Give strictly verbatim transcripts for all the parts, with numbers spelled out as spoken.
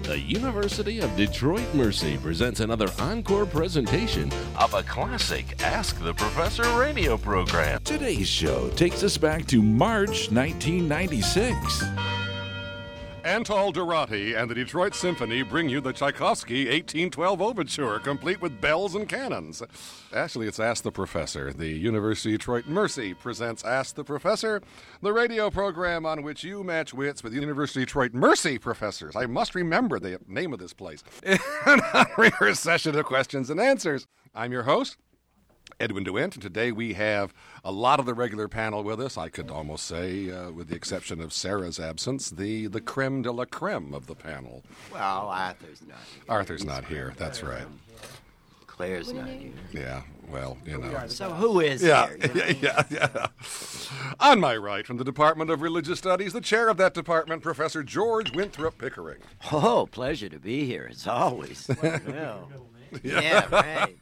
The University of Detroit Mercy presents another encore presentation of a classic Ask the Professor radio program. Today's show takes us back to March nineteen ninety-six. Antal Durati and the Detroit Symphony bring you the Tchaikovsky eighteen twelve Overture, complete with bells and cannons. Actually, it's Ask the Professor. The University of Detroit Mercy presents Ask the Professor, the radio program on which you match wits with University of Detroit Mercy professors. I must remember the name of this place. In our session of questions and answers. I'm your host, Edwin DeWint, and today we have a lot of the regular panel with us. I could almost say, uh, with the exception of Sarah's absence, the, the creme de la creme of the panel. Well, Arthur's not here. Arthur's not here, that's right. Claire's not here. Yeah, well, you know. So who is Yeah, here? you know? yeah, yeah. On my right, from the Department of Religious Studies, the chair of that department, Professor George Winthrop Pickering. Oh, pleasure to be here, as always. Well, yeah, right.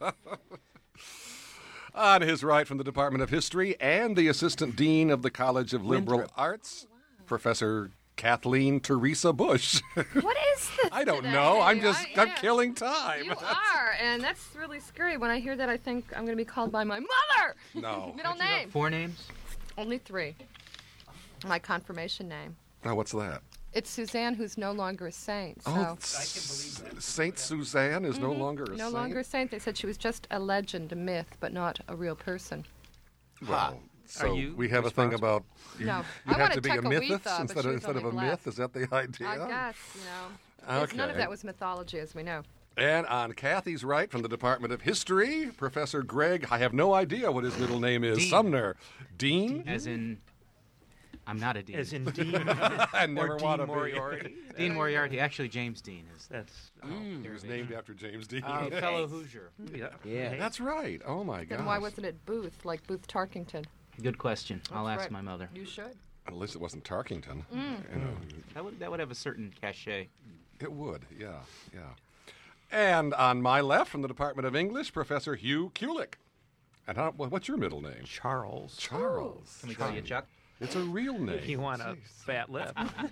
On his right, from the Department of History and the Assistant Dean of the College of Liberal Winthrop. Arts, Professor Kathleen Teresa Bush. What is this? I don't today? know. I'm just, I, I'm yeah. killing time. You are, and that's really scary. When I hear that, I think I'm going to be called by my mother. No. Middle name. Four names? Only three. My confirmation name. Now, what's that? It's Suzanne, who's no longer a saint. So. Oh, S- Saint Suzanne is no longer a no saint? longer a saint. They said she was just a legend, a myth, but not a real person. Well, so Are you we have a thing about you, No. you I have wanna to be a Tekakwitha, mythist but instead she of was instead of a only myth. left. Is that the idea? I guess, you know. It's- None of Okay. that was mythology, as we know. And on Kathy's right, from the Department of History, Professor Greg. I have no idea what his middle name is. Dean. Sumner. Dean. As in, I'm not a dean. As in Dean I never or want to Dean Moriarty. Dean Moriarty. Actually, James Dean is. That's He was named after James Dean. Uh, fellow Hoosier. yeah. Yeah. That's right. Oh my Then gosh. why wasn't it Booth, like Booth Tarkington? Good question. I'll That's ask right. my mother. You should. At least it wasn't Tarkington. Mm. You know, That would that would have a certain cachet. it would. Yeah. Yeah. And on my left, from the Department of English, Professor Hugh Kulick. And how, what's your middle name? Charles. Charles. Can we call you Chuck? It's a real name. You want a fat lip?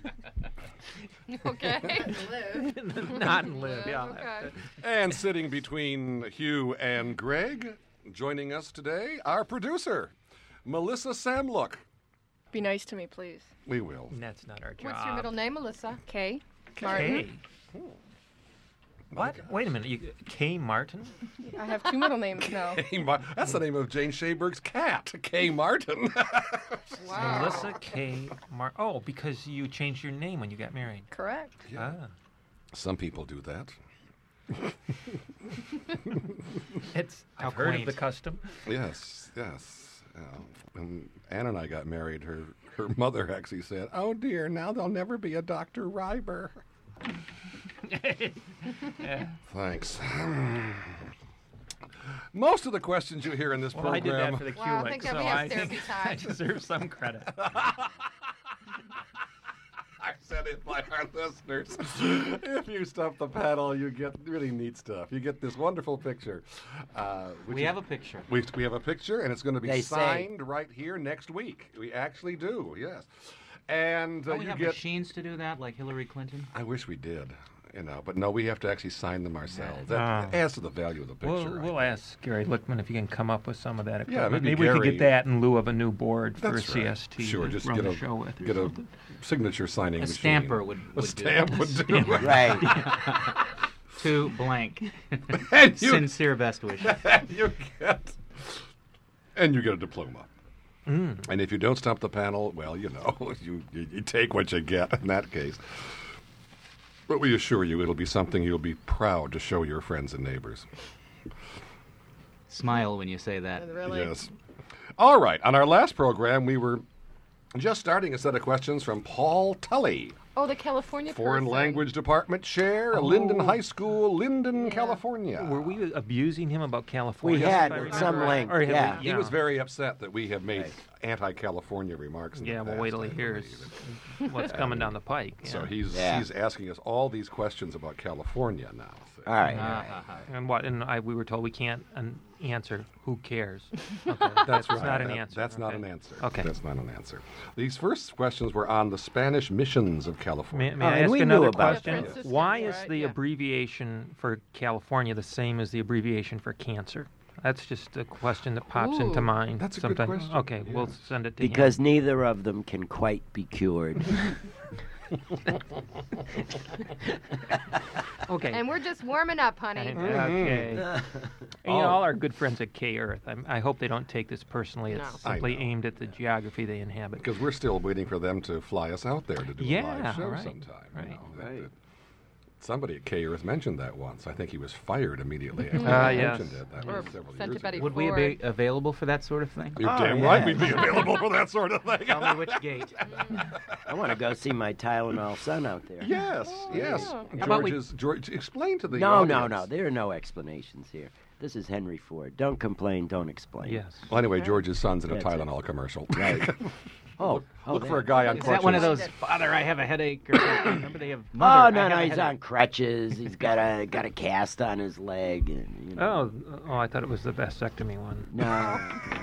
Okay. Not and live, yeah. Okay. And sitting between Hugh and Greg, joining us today, our producer, Melissa Samlook. Be nice to me, please. We will. That's not our job. What's your middle name, Melissa? Kay? K. What? Wait a minute. You, K. Martin? I have two middle names now. Kay Mar- That's the name of Jane Shaberg's cat, Kay Martin. Wow. Melissa K. Martin. Oh, because you changed your name when you got married. Correct. Ah. Some people do that. It's, How I've heard of quaint. the custom. Yes, yes. Yeah. When Ann and I got married, her, her mother actually said, "Oh dear, now there'll never be a Doctor Ryber." Thanks. Most of the questions you hear in this Well, I did program... that for the Well, I Kulik, think so that we have I therapy think time. I deserve some credit. I said it by our listeners. If you stump the paddle, you get really neat stuff. You get this wonderful picture. Uh, which We is- have a picture. We, we have a picture, and it's going to be They say. signed right here next week. We actually do, yes. And uh, Don't we you have get... machines to do that, like Hillary Clinton? I wish we did, you know, but no, we have to actually sign them ourselves. That Ah. adds to the value of the picture. We'll, I we'll think. ask Gary Lickman if he can come up with some of that Yeah, equipment. maybe we could Gary- get that in lieu of a new board for That's C right. S T Sure, to just run get the a, show with. or get a something. signature signing A machine. stamper would, A would do stamp that. would do it. Right. To blank. And you, Sincere best wishes. and you get and you get a diploma. Mm. And if you don't stump the panel, well, you know, you, you, you take what you get in that case. But we assure you it'll be something you'll be proud to show your friends and neighbors. Smile when you say that. Really? Yes. All right. On our last program, we were just starting a set of questions from Paul Tully, Oh, the California Foreign person. Language Department Chair, Oh. Linden High School, Linden, California. Were we abusing him about California? We if had I remember some right? link, Or had we- yeah. He was very upset that we have made Right. anti-California remarks. In Yeah, the well, past, wait till I he hears believe. what's coming down the pike. So yeah. he's Yeah. he's asking us all these questions about California now. So- All right. Ah, ha, ha. And what? And I, we were told we can't an answer. Who cares? Okay, That's that's right. not an That- answer. That's not okay. an answer. Okay. That's not an answer. These first questions were on the Spanish missions of California. May, may Oh, I and ask we knew another about question? that. Why is Right, the yeah. abbreviation for California the same as the abbreviation for cancer? That's just a question that pops into Ooh. mind. That's a good sometime. question, Okay, we'll yes. send it to Because him. neither of them can quite be cured. Okay. And we're just warming up, honey. And- Okay. And, you know, all our good friends at K Earth. I'm, I hope they don't take this personally. It's No. I simply know. aimed at the geography they inhabit. Because we're still waiting for them to fly us out there to do a Yeah, live show right, sometime. you right. know, that- Right. that- Somebody at K Earth mentioned that once. I think he was fired immediately after Ah, he yes. mentioned it. That Or was several sent years to Betty ago. Would we Ford. be available for that sort of thing? You're Oh, damn yeah. right we'd be available for that sort of thing. Tell me which gate. I want to go see my Tylenol son out there. Yes, yes. yeah. How about we- George's, George, explain to the No, no, audience. no. There are no explanations here. This is Henry Ford. Don't complain, don't explain. Yes. Well, anyway, George's son's in a That's it. Tylenol commercial. Right. Oh, look oh, look there. for a guy on Is crutches. that one of those, Father, I have a headache? Or something? Remember they have, Oh Mother, no, I no, have a he's headache. on crutches. He's got a got a cast on his leg. And, you know. Oh, oh, I thought it was the vasectomy one. No,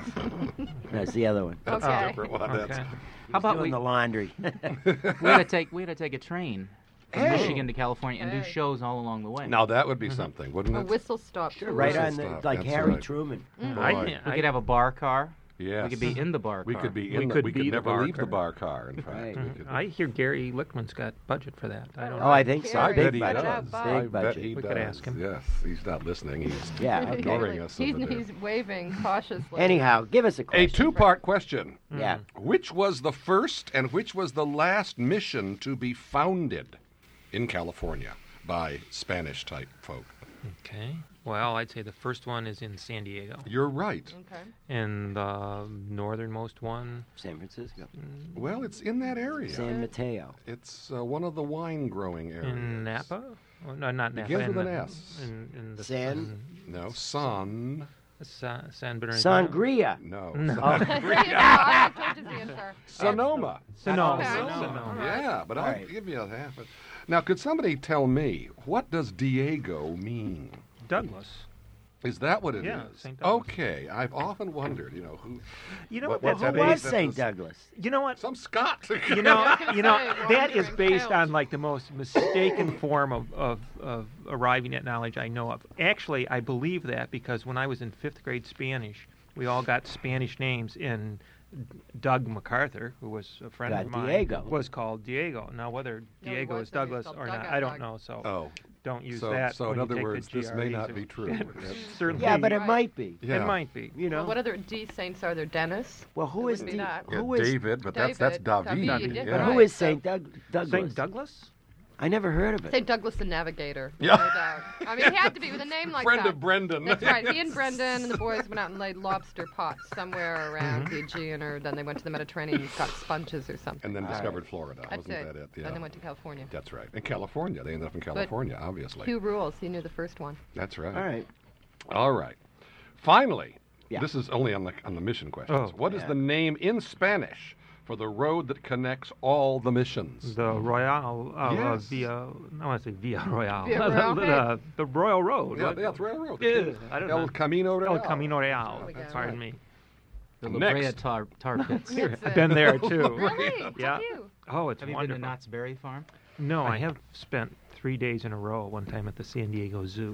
that's the other one. That's Okay. a different one. That's- Okay. How about Doing we, the laundry? we had to take we had to take a train from Hey. Michigan to California and do Hey. shows all along the way. Now that would be Mm-hmm. something, wouldn't A it? whistle stop. Sure, tour. right Whistle on the stop, like that's Harry right. Truman. I, Boy. can't- we I- could have a bar car. Yes. We could be in the bar car. We could be in We the, could we be could the never bar leave the car. bar car, in fact. Right. We could- I hear Gary Lichtman's got budget for that. I don't know. Oh, I think so. I Gary, bet Big he budget. does. Big I Big bet budget. he We does. could ask him. Yes, he's not listening. He's Yeah. Okay. ignoring us He's, over there. he's waving cautiously. Anyhow, give us a A question. two-part question. Yeah. Which was the first and which was the last mission to be founded in California by Spanish-type folk? Okay. Well, I'd say the first one is in San Diego, You're right. Okay. and the northernmost one. San Francisco, Well, it's in that area. San Mateo. It's uh, one of the wine-growing areas. In Napa? Oh, no, not Napa. Begins in with an the- S. In, in the San? No, San. San, San Bernardino. Sangria. No. No. Oh, There you go. I have George's answer. Sonoma. Sonoma. Okay. Sonoma. Yeah, but I'll All right. give you a half. a- Now, could somebody tell me, what does Diego mean? Douglas. Is that what it is? Yeah, Saint Douglas. Okay, I've often wondered, you know, who... You know What- what? what's That's who that was That Saint was- Douglas? You know what? Some Scot. You know, you know Say, that is wandering based count. on like the most mistaken form of, of, of arriving at knowledge I know of. Actually, I believe that because when I was in fifth grade Spanish, we all got Spanish names, and Doug MacArthur, who was a friend Got of mine, Diego. was called Diego. Now, whether No, he Diego was, is but he was Douglas called or Doug not, out I don't Doug. know. So Oh, don't use so, that. so when in you other take the words, this may G R Es not be of- true. That's- Certainly. Yeah, but it Right. might be. yeah. It might be. You know. Well, what other D saints are there? Dennis? Well, who It is wouldn't be the that. Yeah, who is David, but that's that's David, David. David, yeah. yeah, but who right, is so- Saint Doug, Douglas? Saint Douglas? I never heard of it. Saint Douglas the Navigator. Yeah. No doubt. I mean, he had to be with a name like Friend that. of Brendan. That's right. He and Brendan and the boys went out and laid lobster pots somewhere around Mm-hmm. the Aegean, or then they went to the Mediterranean and got sponges or something. And then All discovered Florida. That's Wasn't it. that it? Yeah. Then they went to California. That's right. In California. They ended up in California, obviously. Two rules. He knew the first one. That's right. All right. All right. Finally, Yeah. this is only on the on the mission questions. Oh. What is Yeah. the name in Spanish for the road that connects all the missions? The Royale, uh, uh, Yes. Via, I want to say Via Royale. Via the, Royale. the, the Royal Road. yeah, What- that's railroad. Yeah, I don't El know. Camino Real. El Camino Real. There we go. Pardon me. The La Brea Next. tar, tar pits. That's I've it. been there too. Really? Yeah. Have you? Oh, it's Have you wonderful. been to Knott's Berry Farm? No, I have spent three days in a row one time at the San Diego Zoo.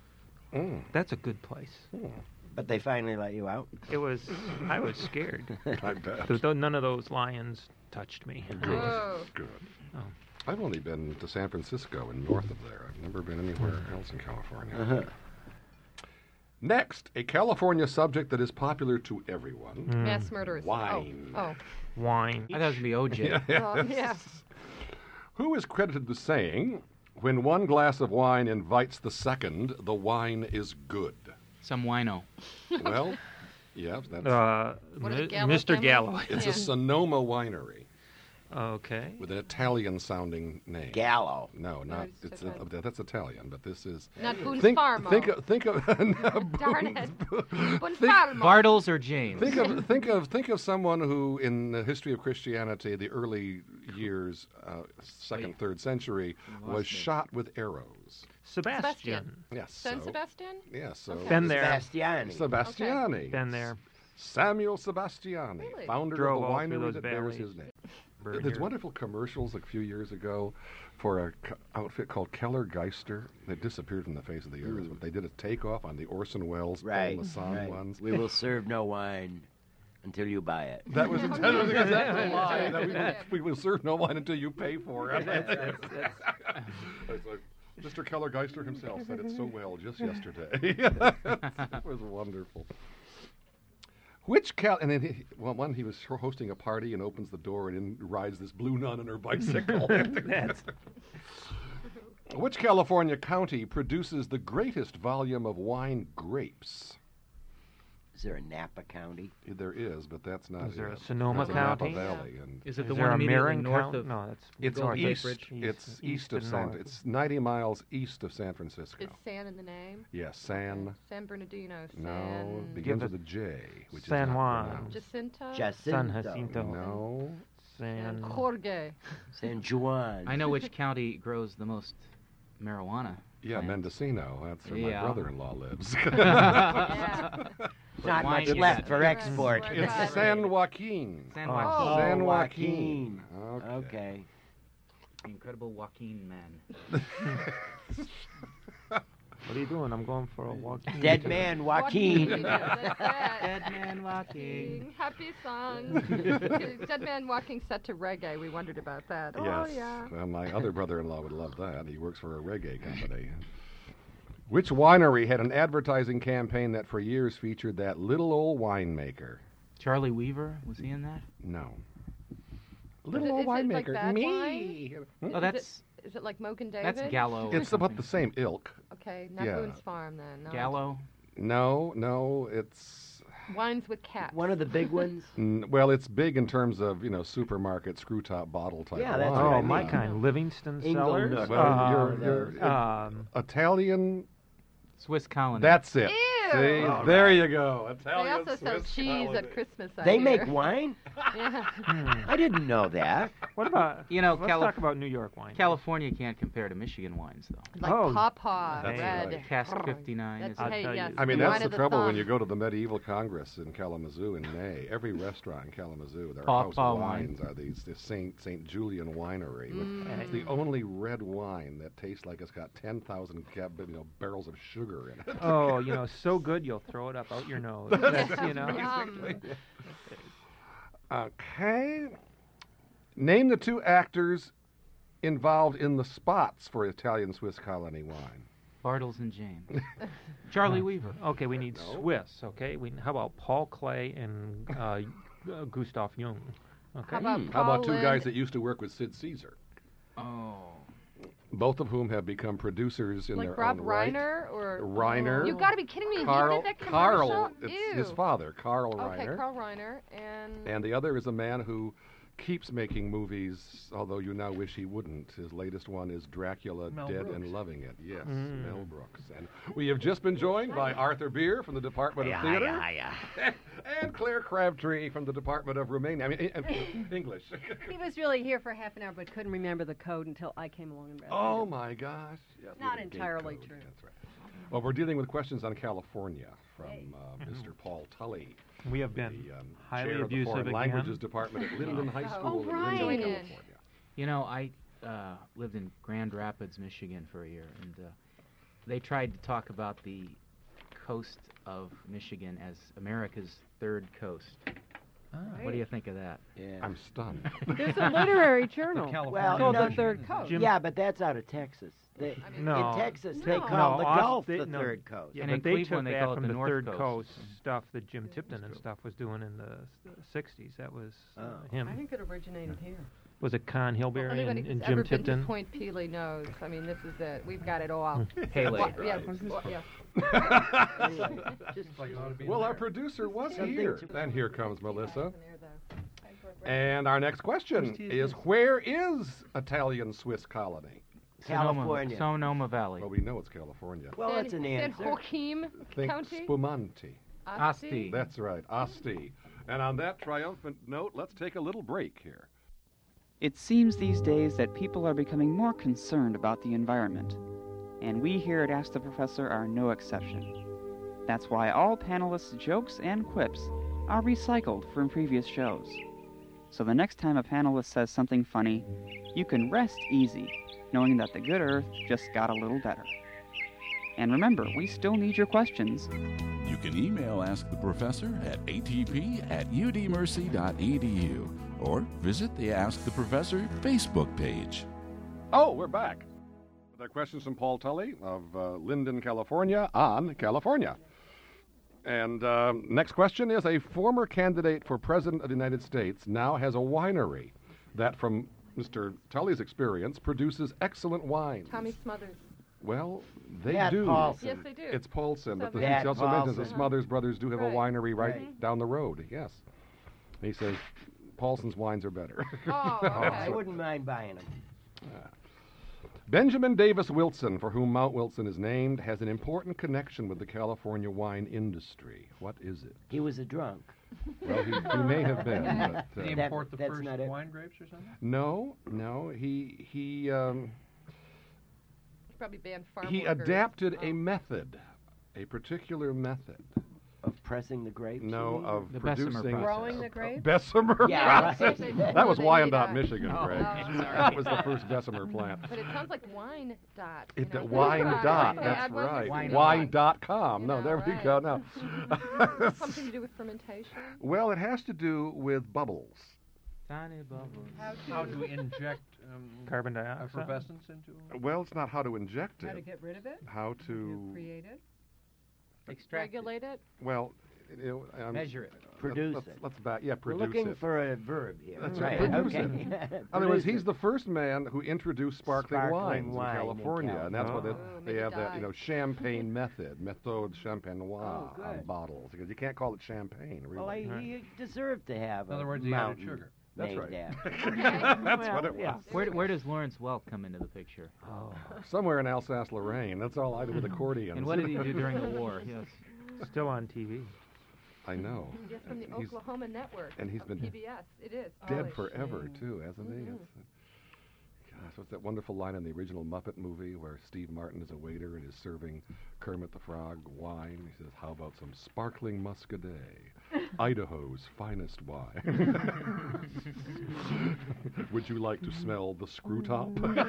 Mm. That's a good place. But they finally let you out. It was, I was scared. I bet. Th- th- None of those lions touched me. Whoa. Good. Oh. I've only been to San Francisco and north of there. I've never been anywhere else in California. Uh-huh. Next, a California subject that is popular to everyone. Mass murderers. Wine. Oh. Wine. I thought it was going to be O J. Oh. Well, yeah. Who is credited with saying, when one glass of wine invites the second, the wine is good? Some wino. Well, yeah, that's Uh, What is Mi- it, Gallo Mister family? Gallo. it's Yeah. a Sonoma winery Okay. with an Italian-sounding name. Gallo. No, not it's it's okay. a, that's Italian, but this is Not Boone's think Farmo. think of, think of Darn it. Boone's Think- Farmo. Bartles or James? Think of think of think of someone who, in the history of Christianity, the early years, uh, second, Wait. third century, lost was me. shot with arrows. Sebastian. Yes. San so, Sebastian? Yes. So Okay. Been there. Sebastiani. Sebastiani. Been there. Samuel Sebastiani, Really? founder Drove of all the through winery those that bears valleys. his name. There's wonderful commercials a few years ago for a co- outfit called Keller Geister that disappeared from the face of the earth. But they did a takeoff on the Orson Welles Right. Paul Masson right. ones. We will serve no wine until you buy it. That was intended because that's a lie. That we, will, we will serve no wine until you pay for it. It's like, Mister Keller Geister himself said it so well just yesterday. It was wonderful. Which Cal? And then he, well, one he was hosting a party and opens the door and in rides this blue nun on her bicycle. Which California county produces the greatest volume of wine grapes? Is there a Napa County? There is, but that's not. Is there a it. Sonoma There's a Napa County? Valley, and Is it Is the there one a immediately Marin north Count- of? No, that's it's North east. Anchorage? It's East- east, east of and San. north. It's ninety miles east of San Francisco. Is San in the name? Yes, San. San Bernardino. San... No, begins Give with a J, which San is not Juan. pronounced. Jacinto? San Jacinto. Jacinto. No. San. Jorge. San Juan. I know which county grows the most marijuana. Yeah, plant. Mendocino. That's where Yeah. my brother-in-law lives. Yeah. Not wine much you left got. for export. Right. It's San Joaquin. San Oh. Joaquin. Oh, San Joaquin. Joaquin. Okay. The incredible Joaquin man. What are you doing? I'm going for a walk. Dead man Joaquin. That's that. Dead man walking. Happy song. Dead Man Walking set to reggae. We wondered about that. Yes. Oh, yeah. Well, my other brother-in-law would love that. He works for a reggae company. Which winery had an advertising campaign that for years featured that little old winemaker? Charlie Weaver, was he in that? No. Is Little it- old is it like winemaker. that Me. Hmm? Oh, that's Is it like Mogan David? that's Gallo. or It's about something. the same ilk. Okay, not Yeah. Boone's Farm then. No. Gallo. No, no, it's Wines with cats. One of the big ones. mm, well, it's big in terms of you know supermarket screw top bottle type. Yeah, of that's wine. what I Oh, my mean. kind. Livingston Ingle Cellars. Nook. Well, Um, you're, you're um, Italian. Swiss colony. That's it. Ew. See, All there you go. They Italian also sell Swiss cheese colony. at Christmas. I They hear. make wine? Yeah. I didn't know that. what about? You know, let's Cali- talk about New York wine. California can't compare to Michigan wines, though. Like Oh, Pawpaw, that's red. right. Cask fifty-nine. That's, Is I'll it? hey, tell yes, you. I mean, the that's wine the of the trouble when thumb. you go to the medieval Congress in Kalamazoo in May. Every restaurant in Kalamazoo, their Paw house Paw of wine. wines are these this Saint Saint Julian winery. With, Mm. It's the only red wine that tastes like it's got ten thousand you know, barrels of sugar in it. Oh, you know, so good you'll throw it up out your nose. That's, you know. Yum. Okay. Name the two actors involved in the spots for Italian Swiss colony wine. Bartles and James. Charlie Weaver. Okay, we need No. Swiss. Okay, we how about Paul Clay and uh, uh, Gustav Jung? Okay. How about Hmm. How about Paul two Lynde? guys that used to work with Sid Caesar? Oh. Both of whom have become producers in Like their Rob own right. Reiner or Reiner. You got to be kidding me! Carl, he did that commercial. Carl, it's Ew. his father, Carl Okay, Reiner. Carl Reiner and. And the other is a man who keeps making movies, although you now wish he wouldn't. His latest one is Dracula, Mel Dead Brooks. and Loving It. Yes, Mm. Mel Brooks. And we have just been joined by Arthur Beer from the Department of Theater and Claire Crabtree from the Department of Romania. I mean, uh, uh, English. He was really here for half an hour, but couldn't remember the code until I came along and read Oh it. my gosh. Yes, Not with the gate entirely code. true. That's right. Well, we're dealing with questions on California from Hey. uh, Mister Paul Tully, We have been the um, highly chair of the abusive Foreign again. Languages Department at Linden High Oh, School in right. Linden, Join in. California. You know, I uh, lived in Grand Rapids, Michigan for a year, and uh, they tried to talk about the coast of Michigan as America's third coast. What do you think of that? Yeah. I'm stunned. There's a literary journal Well, called no, The Third Coast. Jim- Yeah, but that's out of Texas. They, I mean, No. In Texas, No. they call No, the Aust- Gulf they- the no. third coast. Yeah, And but in they Cleveland, took they that call it from the the North Third Coast. Coast stuff that Jim Tipton and stuff was doing in the s- sixties. That was uh, Oh. him. I think it originated here. Was it Con Well, Hilberry anybody and, who's and ever Jim been Tipton? to Point Pelee knows. I mean, this is it. We've got it all. Haley. Wa- yeah, well, yeah. Anyway, just Well, our producer was Something here. to- And here comes Melissa. There, though. And our next question is, where is Italian Swiss colony? California. Sonoma, Sonoma Valley. Well, we know it's California. Well, San, that's an San answer. Joaquin Think County. Spumante. Asti. That's right, Asti. And on that triumphant note, let's take a little break here. It seems these days that people are becoming more concerned about the environment, and we here at Ask the Professor are no exception. That's why all panelists' jokes and quips are recycled from previous shows. So the next time a panelist says something funny, you can rest easy, knowing that the good Earth just got a little better. And remember, we still need your questions. You can email Ask the Professor at a t p at u d mercy dot e d u or visit the Ask the Professor Facebook page. Oh, we're back. The questions from Paul Tully of uh, Linden, California, on California. And uh, next question is, a former candidate for President of the United States now has a winery that, from Mister Tully's experience, produces excellent wines. Tommy Smothers. Well, they Matt do. Paulson. Yes, they do. It's Paulson, but the, he Matt also mentions the Paulson. Smothers brothers do have Right. a winery right, Right. down the road. Yes. He says Paulson's wines are better. Oh, I okay. wouldn't mind buying them. Benjamin Davis Wilson, for whom Mount Wilson is named, has an important connection with the California wine industry. What is it? He was a drunk. Well, he, he may have been. But, uh, Did he That- import the that's first not it. wine grapes or something? no, no. He he um, Probably banned farm he workers. adapted Oh. a method, a particular method. Of pressing the grapes? you No, mean? of The Bessemer producing process. Growing the grapes? Bessemer Yeah, process. right. That was Before they made, Wyandotte, uh, Michigan, Oh, Greg. okay, sorry. That was the first Bessemer plant. But it sounds like wine dot. It, you the know, wine dot. dot, Okay, that's I'd love to right. see Wine that. Wine dot com. You No, know, there we right. go. Now, Something to do with fermentation. well, it has to do with bubbles. Tiny bubbles. How to inject um, Carbon dioxide. effervescence into? Well, it's not how to inject How to it. get rid of it? How To to, create it? Extract it. Regulate it. well, it, it, um, Measure it. Produce let's, it. Let's back. Yeah, We're produce looking it. for a verb here. That's right. right, produce Okay. In other words, Produce he's it. the first man who introduced sparkling, Sparkling wines wine in in California, and that's why they, California. Oh, they make it have that, die. you know, champagne method, méthode champenoise Oh, on good. bottles, because you can't call it champagne, really. Well, I, he deserved to have In other a words, he added mountain sugar. That's named right. after. That's Well, what it was. yeah. Where, where does Lawrence Welk come into the picture? Oh, somewhere in Alsace-Lorraine. That's all I do with accordions. And what did he do during the war? Yes. Still on T V. I know. Yes, from the He's Oklahoma Network. and he's of been P B S. It is. dead Holy forever, shame. too, hasn't he? Mhm. It's, gosh, what's that wonderful line in the original Muppet movie where Steve Martin is a waiter and is serving Kermit the Frog wine? He says, "How about some sparkling Muscadet, Idaho's finest wine? Would you like to smell the screw top?"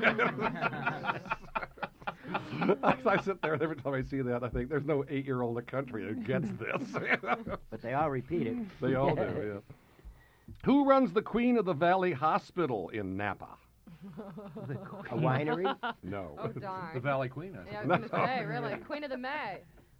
I, I sit there and every time I see that, I think there's no eight-year-old in the country who gets this. But they all repeat it. They all do, yeah. Who runs the Queen of the Valley Hospital in Napa? A winery? No. Oh, darn. The Valley Queen, I Yeah, I think. was going to say, really. Queen of the May.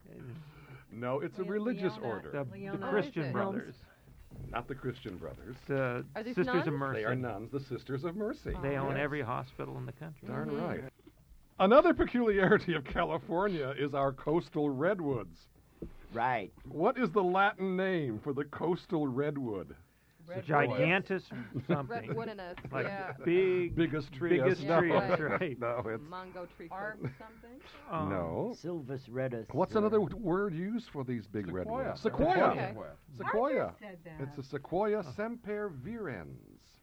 No, it's a Le- religious Leona. order. The, Leona. the Oh, Christian is it? Brothers. Not the Christian Brothers. The Are these Sisters of nuns? Mercy. They are nuns, the Sisters of Mercy. They own Yes. every hospital in the country. Darn Mhm. right. Another peculiarity of California is our coastal redwoods. Right. What is the Latin name for the coastal redwood? Red Gigantus something. Redwood and a Like yeah. big, Biggest tree. biggest no, tree. That's right. no, it's Mango tree. Art fruit. something? Um, no. Silvus redus. What's uh, another w- word used for these big Sequoia. redwoods? Sequoia. Sequoia. Okay. Sequoia. I just said that. It's a Sequoia semper virens.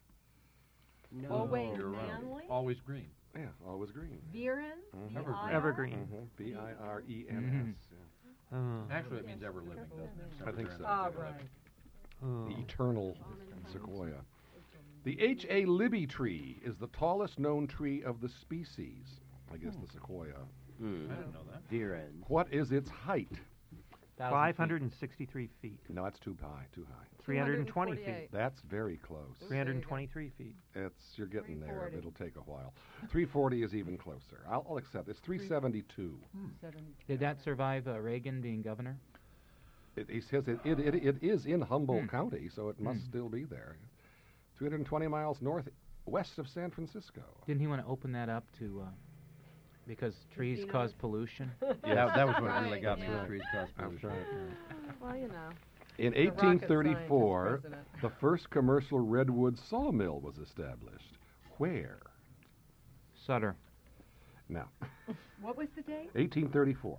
No. Oh, wait, Year round. Manly? Always green. Yeah, always green. Viren? Mhm. Evergreen. V I R? Evergreen. Mm-hmm. B I R E N S. Oh. Actually, it means ever living, doesn't it? I think so. Oh, Ever right. living. Oh. The eternal sequoia. The H A Libby tree is the tallest known tree of the species. I guess the sequoia. Hmm. I didn't know that. Viren. What is its height? five hundred sixty-three feet. No, that's too high. Too high. three hundred twenty feet. two forty-eight. That's very close. three hundred twenty-three feet. It's you're getting there. three forty. It'll take a while. three forty is even closer. I'll, I'll accept. It's three seventy-two. Did that survive uh, Reagan being governor? It, he says it, it, it, it is in Humboldt Hmm. County, so it must Hmm. still be there. three hundred twenty miles northwest of San Francisco. Didn't he want to open that up to, uh, because trees Casinos? cause pollution? Yeah, that, that was what really Right, got me yeah. with trees cause That's pollution. right. Well, you know. In The rocket eighteen thirty-four, scientist president. the first commercial redwood sawmill was established. Where? Sutter. Now, What was the date? eighteen thirty-four.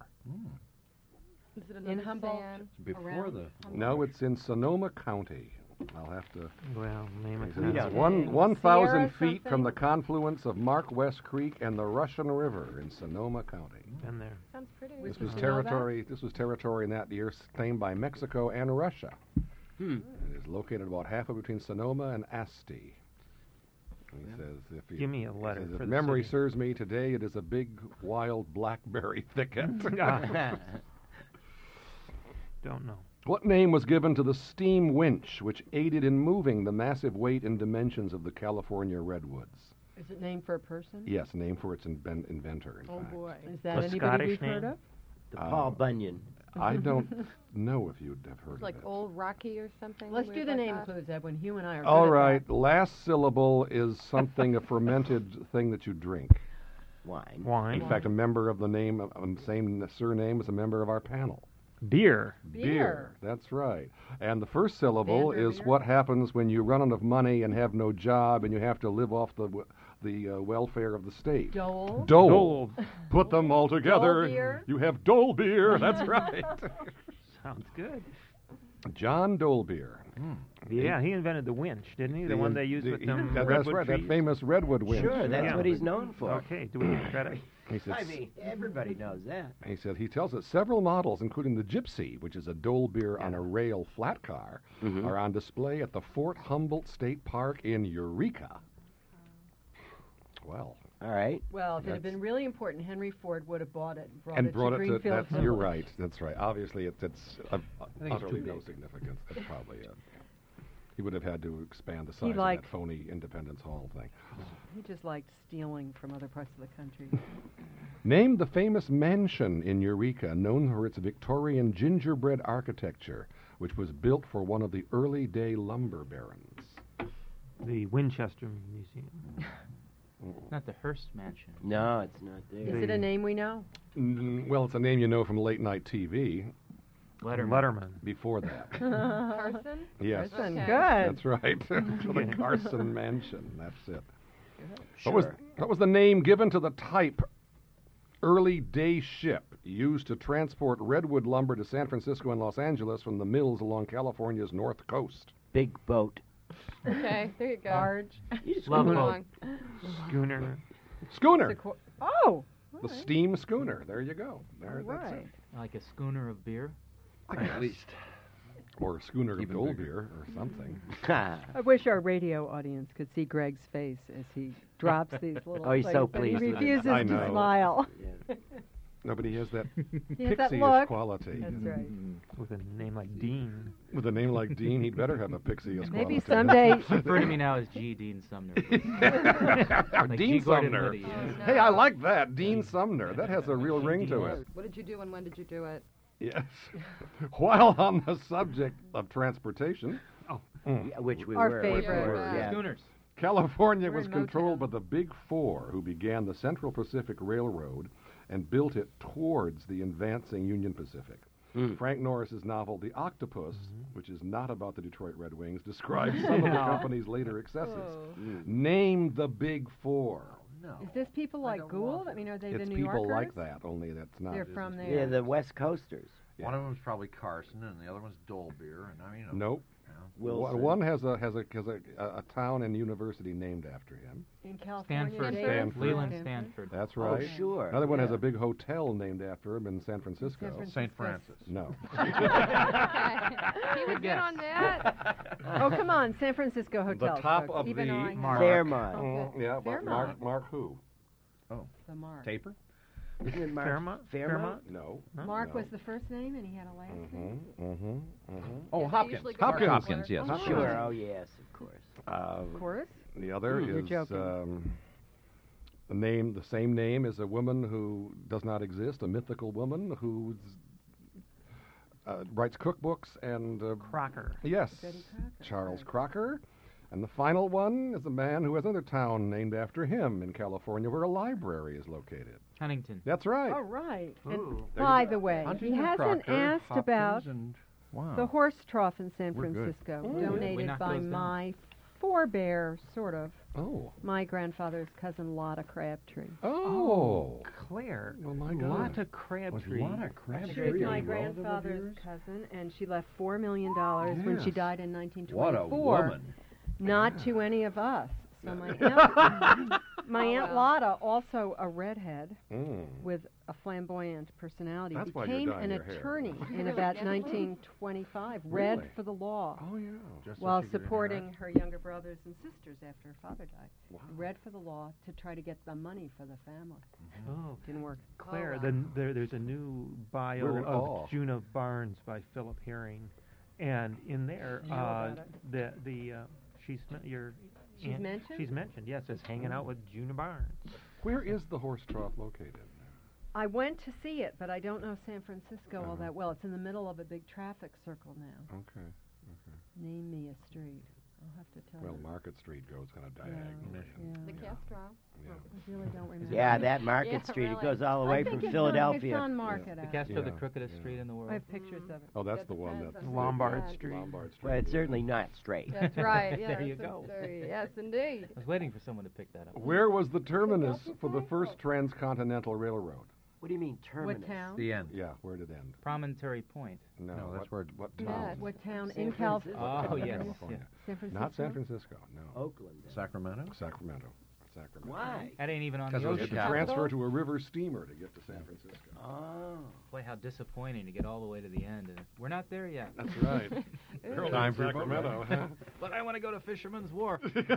Is it In another Humboldt? fan? Before Around the Humboldt? No, it's in Sonoma County. I'll have to. Well, name it. It's We don't one know. one thousand Sierra feet from the something? confluence of Mark West Creek and the Russian River in Sonoma County. Been there. Sounds pretty. This We was should know that. territory. This was territory in that year claimed by Mexico and Russia. Hmm. It is located about halfway between Sonoma and Asti. He says, if he, Give me a letter he says, for if the memory city. serves me, today it is a big, wild blackberry thicket. Don't know. What name was given to the steam winch, which aided in moving the massive weight and dimensions of the California redwoods? Is it named for a person? Yes, name for its inven- inventor, in Oh fact. boy. Is that A anybody Scottish we've heard name? of? The Paul Uh, Bunyan. I don't know if you'd have heard Like of it. Old Rocky or something. Let's do weird the like name that. clues, Edwin. Hugh and I are All good at right, last syllable is something, a fermented thing that you drink. Wine. Wine. In fact, a member of the name, of, um, same surname is a member of our panel. Beer. Beer. That's right. And the first syllable is Vanderveer? what happens when you run out of money and have no job and you have to live off the w- the uh, welfare of the state. Dole. Dole. Dole. Put them all together. beer? You have Dole beer. That's right. Sounds good. John Dole beer. Yeah, he invented the winch, didn't he? The, one they used the- with he- them that- redwood That's right. trees? That famous redwood winch. Sure, that's Yeah. what he's known for. Okay, do we get credit? He said, I mean, everybody knows that. He said he tells us several models, including the Gypsy, which is a Dole beer on a rail flat car, Mhm. are on display at the Fort Humboldt State Park in Eureka. Well, All right. Well, if it had That's- been really important, Henry Ford would have bought it and brought and it brought to it to Greenfield that's you're Village. right. That's right. Obviously, it's it's uh, think it's utterly too no big. significance. That's probably it. He would have had to expand the He size of liked- that phony Independence Hall thing. He just liked stealing from other parts of the country. Name the famous mansion in Eureka, known for its Victorian gingerbread architecture, which was built for one of the early day lumber barons. The Winchester Museum. Not the Hearst Mansion. No, it's not there. Is it a name we know? Mm, well, it's a name you know from late night T V. Letterman. Letterman. Before that. Carson? Yes. Carson, Okay. good. That's right. To the Carson Mansion. That's it. Sure. What was what was the name given to the type early day ship used to transport redwood lumber to San Francisco and Los Angeles from the mills along California's north coast? Big boat. Okay, there you go. Large. You just Love Move boat. along. Schooner. Schooner. Sequ- oh, The steam schooner. There you go. There, all that's right. it. Like a schooner of beer. At least. Or a schooner of Even Dole bigger. beer or something. I wish our radio audience could see Greg's face as he drops these little Oh, he's things, so but he pleased with it. refuses I to know. smile. Yeah. Nobody has that He has that pixie-ish look. quality. That's right. With a name like Dean. With a name like Dean, he'd better have a pixie-ish Maybe quality. someday. Refer to me now as G. Dean Sumner. please. Like Dean G. Gordon Sumner. Liddy, Oh, yes. Hey, I like that. Dean Sumner. That has a real ring to it. What did you do and when did you do it? Yes. While on the subject of transportation, mm, Yeah, which we Our were. favorite. We were, Yeah. yeah. Schooners. California We're was in controlled Motown. by the Big Four, who began the Central Pacific Railroad and built it towards the advancing Union Pacific. Mm. Frank Norris's novel The Octopus, which is not about the Detroit Red Wings, describes some of the company's later excesses. Mm. Name the Big Four. No. Is this people I like don't Gould? want I mean, are they It's the New people Yorkers? like that, only that's not. They're from there. Yeah, the West Coasters. Yeah. One of them's probably Carson, and the other one's Dole beer, and I mean, you know, Nope. you One, Wilson. one has a has a has a, a, a town and university named after him. In California. Stanford. they- Stanford. Leland Stanford. That's Oh, right. sure. Another one has yeah. a big hotel named after him in San Francisco. San Saint Francis. No. He was in on that. Oh, come on, San Francisco hotels. top folks. of Even the I Mark. Fairmont. Mm, yeah, but Fairmont. Mark Mark who? The Mark. Taper? Isn't it Mark? Fairmont? Fairmont? No. Mark No. was the first name, and he had a last name. Mm-hmm. Mm-hmm. Mm-hmm. Oh, Yeah, they Hopkins. usually go Mark Hopkins. Hopkins, yes. Oh, Sure. Oh, yes, of course. Uh, Of course. the other You're is joking. um, the name. The same name is a woman who does not exist. A mythical woman who uh, writes cookbooks and uh, Crocker. yes, Betty Crocker, Charles right. Crocker. And the final one is a man who has another town named after him in California where a library is located. Huntington. That's right. All right. And Ooh. There you by go. the way, Huntington, he hasn't Crocker, asked Hopkins, about and, wow. the horse trough in San We're good. Francisco, Oh. We donated knocked by those down. my forebear, sort of, Oh. my grandfather's cousin Lotta Crabtree. Oh. Claire. Oh, my God. Lotta Crabtree. Lotta Crabtree. She was my involved over the grandfather's years? cousin, and she left four million dollars when she Yes. died in nineteen What twenty-four. a woman. Not to any of us. So my aunt, My Oh, Aunt well. Lotta, also a redhead Mm. with a flamboyant personality, That's why you're became dyeing an your hair. attorney in Really? about Yes. nineteen twenty-five, read Really? for the law, Oh, yeah. Just so while she could supporting interact. her younger brothers and sisters after her father died. Wow. Read for the law to try to get the money for the family. Oh, Didn't work. Claire, wow. then there, there's a new bio We're in of awe. Juna Barnes by Philip Herring, and in there, I know uh, about it. the the uh, she's men- your She's aunt- mentioned? She's mentioned. Yes, as hanging out with Juna Barnes. Where is the horse trough located? I went to see it, but I don't know San Francisco all Uh-huh. that well. It's in the middle of a big traffic circle now. Okay. Name me a street. I'll have to tell Well, you. Market Street goes kind of Yeah, diagonally. yeah. The Yeah. Castro. Yeah. I really don't remember. Yeah, that Market Yeah, Street, really. it goes all the I way think from it's Philadelphia. On, it's on Market The Ave. Castro, the Yeah, crookedest yeah. street in the world. I have pictures of it. Oh, that's That the one depends that's on Lombard Yeah. Street. Lombard Street. Well, it's certainly not straight. That's right. Yeah, There you that's go. very- yes, indeed. I was waiting for someone to pick that up. Where was the terminus for the first transcontinental railroad? What do you mean terminus? What town? The end. Yeah, where did it end? Promontory Point. No, No, that's what, where- what Yeah. town? What town? San In California? Oh, yes. California. San Francisco? Not San Francisco, no. Oakland. Sacramento? Sacramento. Sacramento. Why? That ain't even on Because the we had ocean. to transfer to a river steamer to get to San Francisco. Oh. Boy, how disappointing to get all the way to the end. And we're not there yet. That's right. Time for Sacramento, huh? But I want to go to Fisherman's Wharf.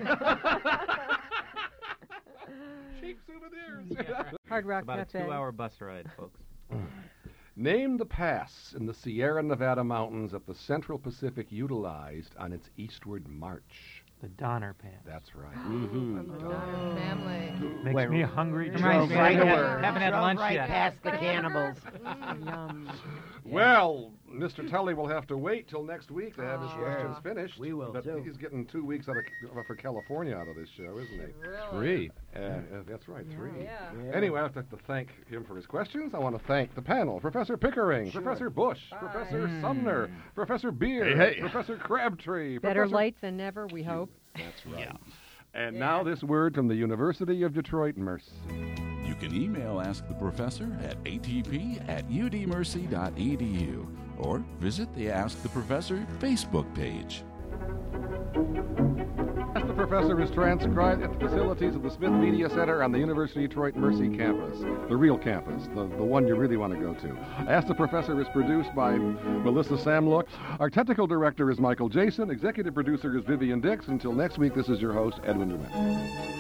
Cheap souvenirs. Hard Rock About a Cafe. two-hour bus ride, folks. Name the pass in the Sierra Nevada mountains that the Central Pacific utilized on its eastward march. The Donner Pass. That's right. Mm-hmm. From the Donner family. Makes Wait, me hungry. Reminds just me saying I the haven't- word. haven't had Drove lunch right yet. past the cannibals. Yum. Well, Mister Tully will have to wait till next week to have his Aw. questions finished. We will, but too. he's getting two weeks out of, for California out of this show, isn't he? Really? Three. Uh, uh, that's right, Yeah. three. Yeah. Yeah. Anyway, I'd like to thank him for his questions. I want to thank the panel, Professor Pickering, Sure. Professor Bush, Bye. Professor Mm. Sumner, Professor Beer, Hey, hey. Professor Crabtree. Better Professor... late than never, we hope. That's right. And Yeah. now this word from the University of Detroit Mercy. You can email Ask the Professor at a t p at u d mercy dot e d u or visit the Ask the Professor Facebook page. Ask the Professor is transcribed at the facilities of the Smith Media Center on the University of Detroit Mercy campus, the real campus, the, the one you really want to go to. Ask the Professor is produced by Melissa Samlook. Our technical director is Michael Jason. Executive producer is Vivian Dix. Until next week, this is your host, Edwin Dumet.